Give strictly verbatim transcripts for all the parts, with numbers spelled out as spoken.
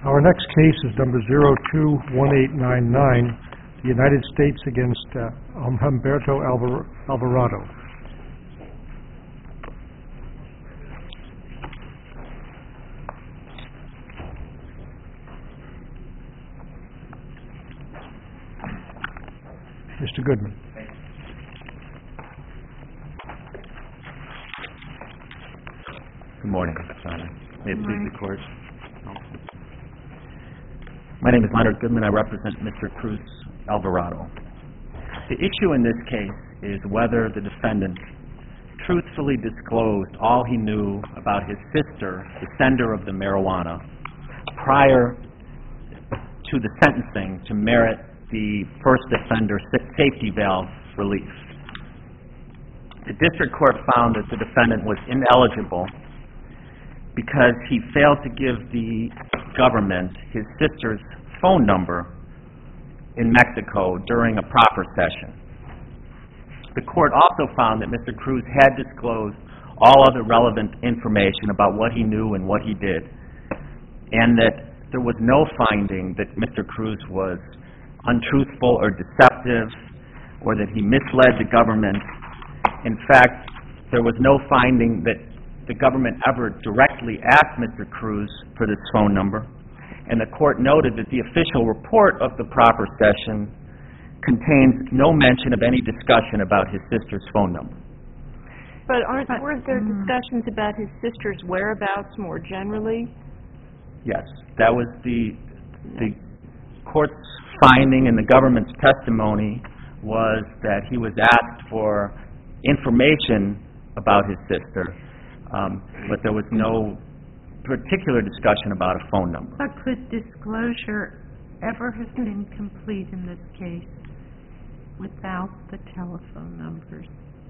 Our next case is number zero two one eight nine nine, the United States against uh, Humberto Alvar- Alvarado. Mister Goodman. Good morning, Your Honor. May it please the Court. My name is Leonard Goodman. I represent Mister Cruz Alvarado. The issue in this case is whether the defendant truthfully disclosed all he knew about his sister, the sender of the marijuana, prior to the sentencing to merit the first offender safety valve relief. The district court found that the defendant was ineligible because he failed to give the government his sister's phone number in Mexico during a proper session. The court also found that Mister Cruz had disclosed all other relevant information about what he knew and what he did, and that there was no finding that Mister Cruz was untruthful or deceptive, or that he misled the government. In fact, there was no finding that the government ever directly asked Mister Cruz for this phone number, and the court noted that the official report of the proper session contains no mention of any discussion about his sister's phone number. But aren't, weren't there discussions about his sister's whereabouts more generally? Yes, that was the the court's finding, and the government's testimony was that he was asked for information about his sister, um, but there was no particular discussion about a phone number. But could disclosure ever have been complete in this case without the telephone numbers?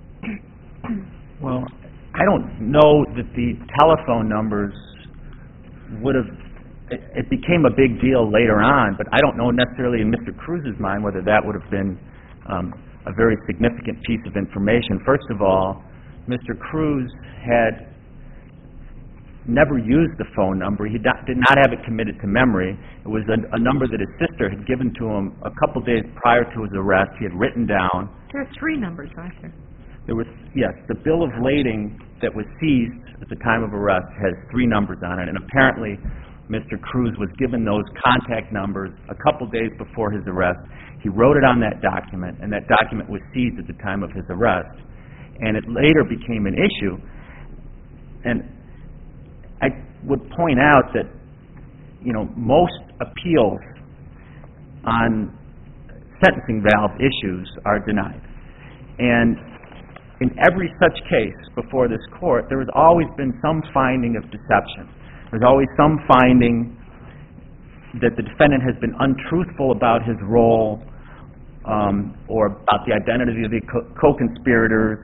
Well, I don't know that the telephone numbers would have, it, it became a big deal later on, but I don't know necessarily in Mister Cruz's mind whether that would have been um, a very significant piece of information. First of all, Mister Cruz had never used the phone number. He did not have it committed to memory. It was a, a number that his sister had given to him a couple days prior to his arrest. He had written down. There are three numbers, aren't there? There was, yes, the bill of lading that was seized at the time of arrest has three numbers on it, and apparently Mister Cruz was given those contact numbers a couple days before his arrest. He wrote it on that document, and that document was seized at the time of his arrest, and it later became an issue. And I would point out that, you know, most appeals on sentencing valve issues are denied. And in every such case before this court, there has always been some finding of deception. There's always some finding that the defendant has been untruthful about his role um, or about the identity of the co- co-conspirators.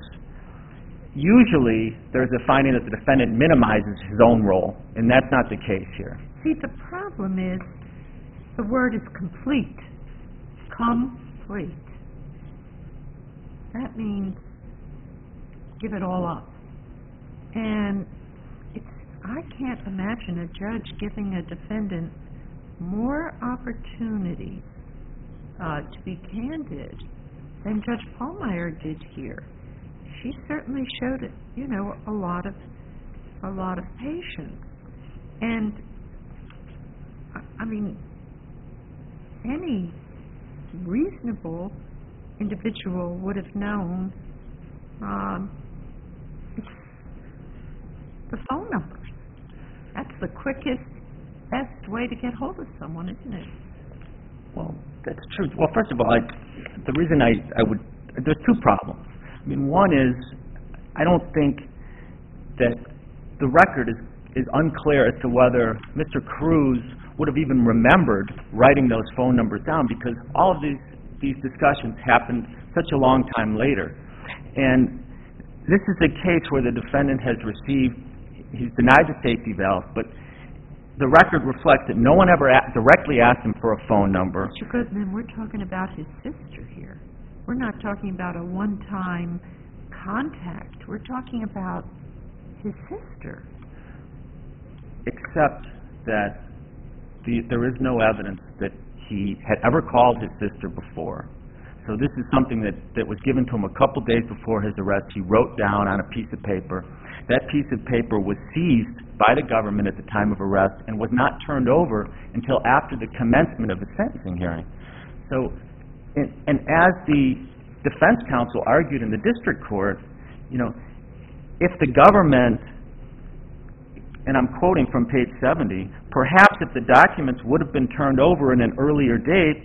Usually, there's a finding that the defendant minimizes his own role, and that's not the case here. See, the problem is the word is complete. Complete. That means give it all up. And it's, I can't imagine a judge giving a defendant more opportunity uh, to be candid than Judge Pallmeyer did here. She certainly showed it, you know, a lot of a lot of patience. And I mean, any reasonable individual would have known um, the phone numbers. That's the quickest, best way to get hold of someone, isn't it? Well, that's true. Well, first of all, I, the reason I, I would, there's two problems. I mean, one is, I don't think that the record is, is unclear as to whether Mister Cruz would have even remembered writing those phone numbers down, because all of these, these discussions happened such a long time later. And this is a case where the defendant has received, he's denied the safety valve, but the record reflects that no one ever a- directly asked him for a phone number. Mister Goodman, we're talking about his sister here. We're not talking about a one-time contact. We're talking about his sister. Except that the, there is no evidence that he had ever called his sister before. So this is something that, that was given to him a couple days before his arrest. He wrote down on a piece of paper. That piece of paper was seized by the government at the time of arrest and was not turned over until after the commencement of the sentencing hearing. So, and, and as the defense counsel argued in the district court, you know, if the government, and I'm quoting from page seventy, perhaps if the documents would have been turned over in an earlier date,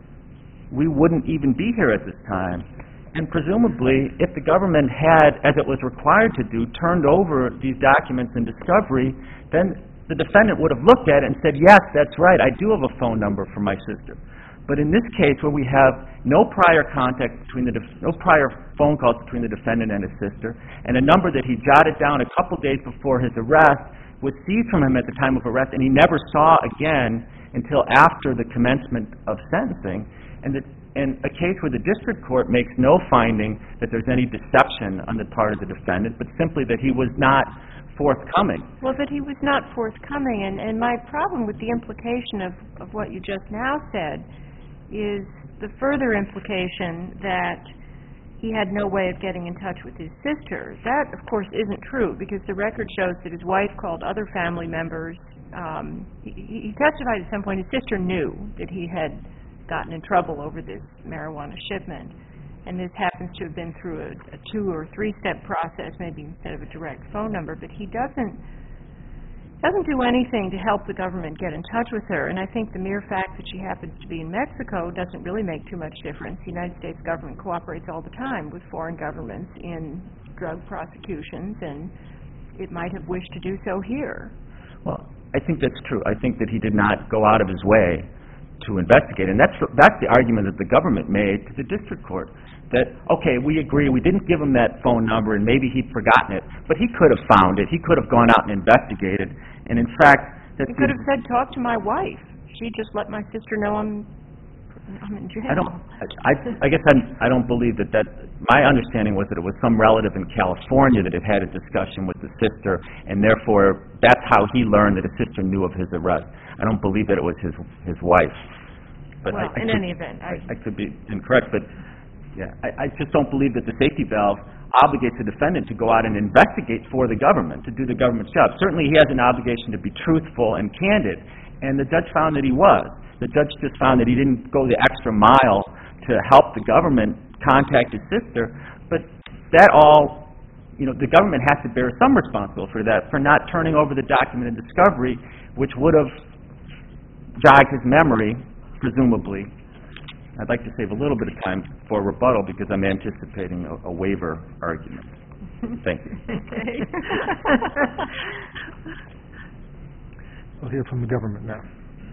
we wouldn't even be here at this time. And presumably, if the government had, as it was required to do, turned over these documents in discovery, then the defendant would have looked at it and said, yes, that's right, I do have a phone number for my sister. But in this case, where we have no prior contact between the, def- no prior phone calls between the defendant and his sister, and a number that he jotted down a couple days before his arrest was seized from him at the time of arrest, and he never saw again until after the commencement of sentencing, and, the, and a case where the district court makes no finding that there's any deception on the part of the defendant, but simply that he was not forthcoming. Well, that he was not forthcoming, and, and my problem with the implication of, of what you just now said is the further implication that he had no way of getting in touch with his sister. That, of course, isn't true, because the record shows that his wife called other family members. Um, he, he testified at some point his sister knew that he had gotten in trouble over this marijuana shipment, and this happens to have been through a, a two or three-step process, maybe instead of a direct phone number, but he doesn't doesn't do anything to help the government get in touch with her. And I think the mere fact that she happens to be in Mexico doesn't really make too much difference. The United States government cooperates all the time with foreign governments in drug prosecutions, and it might have wished to do so here. Well, I think that's true. I think that he did not go out of his way to investigate, and that's that's the argument that the government made to the district court, that, okay, we agree, we didn't give him that phone number, and maybe he'd forgotten it, but he could have found it. He could have gone out and investigated, and in fact... He could have said, talk to my wife. She just let my sister know I'm, I'm in jail. I don't, I, I guess I'm, I don't believe that that... My understanding was that it was some relative in California that had had a discussion with the sister, and therefore that's how he learned that his sister knew of his arrest. I don't believe that it was his his wife. But well, I, I in could, any event... I, I, I could be incorrect, but... Yeah, I, I just don't believe that the safety valve obligates the defendant to go out and investigate for the government, to do the government's job. Certainly he has an obligation to be truthful and candid, and the judge found that he was. The judge just found that he didn't go the extra mile to help the government contact his sister, but that all, you know, the government has to bear some responsibility for that, for not turning over the document in discovery, which would have jogged his memory, presumably. I'd like to save a little bit of time for rebuttal because I'm anticipating a, a waiver argument. Thank you. We'll hear from the government now.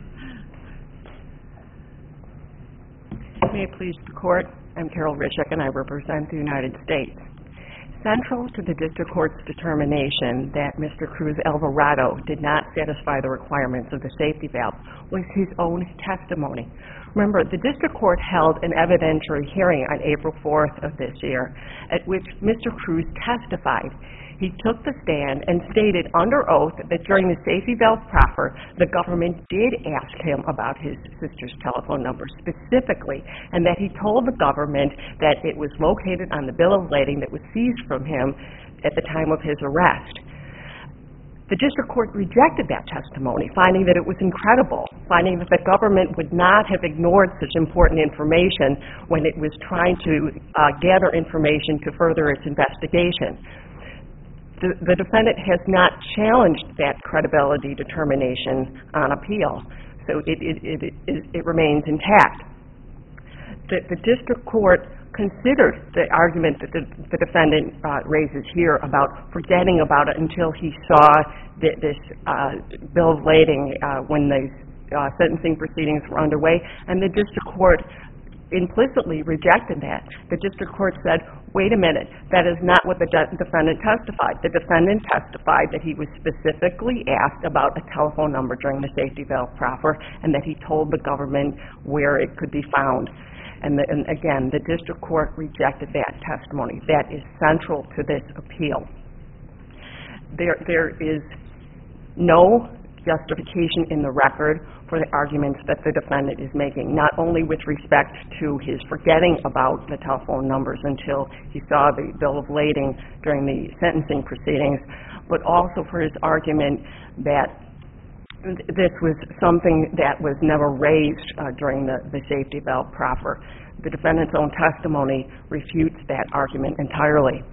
May it please the Court, I'm Carol Richick and I represent the United States. Central to the district court's determination that Mister Cruz Alvarado did not satisfy the requirements of the safety valve was his own testimony. Remember, the district court held an evidentiary hearing on April fourth of this year at which Mister Cruz testified. He took the stand and stated under oath that during the safety valve proffer, the government did ask him about his sister's telephone number specifically, and that he told the government that it was located on the bill of lading that was seized from him at the time of his arrest. The district court rejected that testimony, finding that it was incredible, finding that the government would not have ignored such important information when it was trying to uh, gather information to further its investigation. The, the defendant has not challenged that credibility determination on appeal, so it, it, it, it, it remains intact. The, the district court considered the argument that the, the defendant uh, raises here about forgetting about it until he saw th- this uh, bill of lading uh, when the uh, sentencing proceedings were underway, and the district court implicitly rejected that. The district court said, wait a minute, that is not what the de- defendant testified. The defendant testified that he was specifically asked about a telephone number during the safety valve proffer and that he told the government where it could be found. And, the, and again, the district court rejected that testimony. That is central to this appeal. There, there is no justification in the record for the arguments that the defendant is making, not only with respect to his forgetting about the telephone numbers until he saw the bill of lading during the sentencing proceedings, but also for his argument that this was something that was never raised uh, during the, the safety valve proffer. The defendant's own testimony refutes that argument entirely.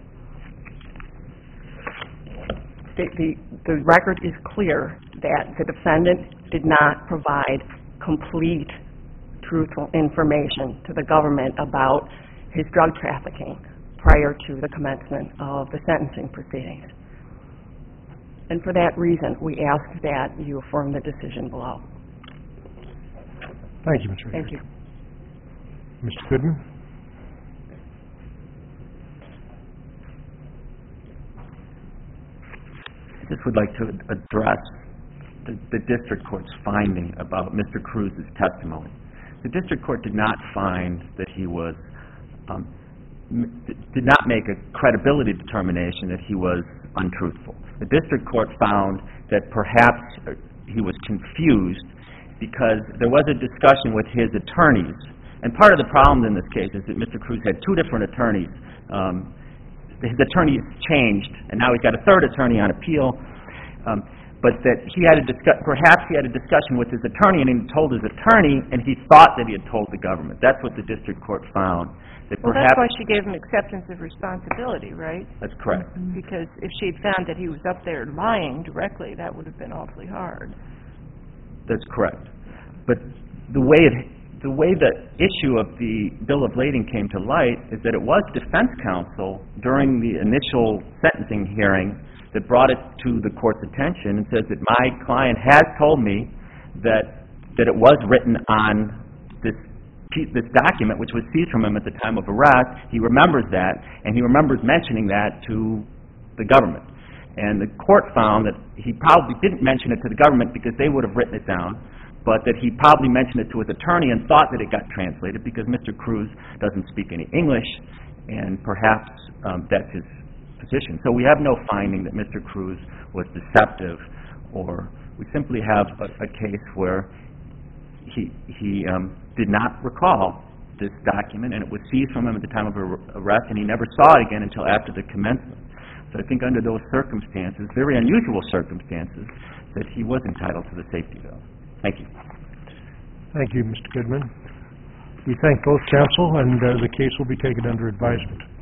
The, the, the record is clear that the defendant did not provide complete, truthful information to the government about his drug trafficking prior to the commencement of the sentencing proceedings. And for that reason, we ask that you affirm the decision below. Thank you, Miz Richek. Thank you. Mister Goodman? I just would like to address the, the district court's finding about Mister Cruz's testimony. The district court did not find that he was, um, m- did not make a credibility determination that he was untruthful. The district court found that perhaps he was confused because there was a discussion with his attorneys. And part of the problem in this case is that Mister Cruz had two different attorneys. Um, his attorneys changed, and now he's got a third attorney on appeal. Um, but that he had a discuss- perhaps he had a discussion with his attorney, and he told his attorney, and he thought that he had told the government. That's what the district court found. That Well, perhaps that's why she gave him acceptance of responsibility, right? That's correct. Because if she'd found that he was up there lying directly, that would have been awfully hard. That's correct. But the way it, the way the issue of the bill of lading came to light is that it was defense counsel during the initial sentencing hearing that brought it to the court's attention and says that my client has told me that that it was written on this this document, which was seized from him at the time of arrest. He remembers that, and he remembers mentioning that to the government. And the court found that he probably didn't mention it to the government because they would have written it down, but that he probably mentioned it to his attorney and thought that it got translated because Mister Cruz doesn't speak any English, and perhaps um, that's his position. So we have no finding that Mister Cruz was deceptive, or we simply have a, a case where he he um, did not recall this document, and it was seized from him at the time of ar- arrest, and he never saw it again until after the commencement. So I think under those circumstances, very unusual circumstances, that he was entitled to the safety valve. Thank you. Thank you, Mister Goodman. We thank both counsel, and uh, the case will be taken under advisement.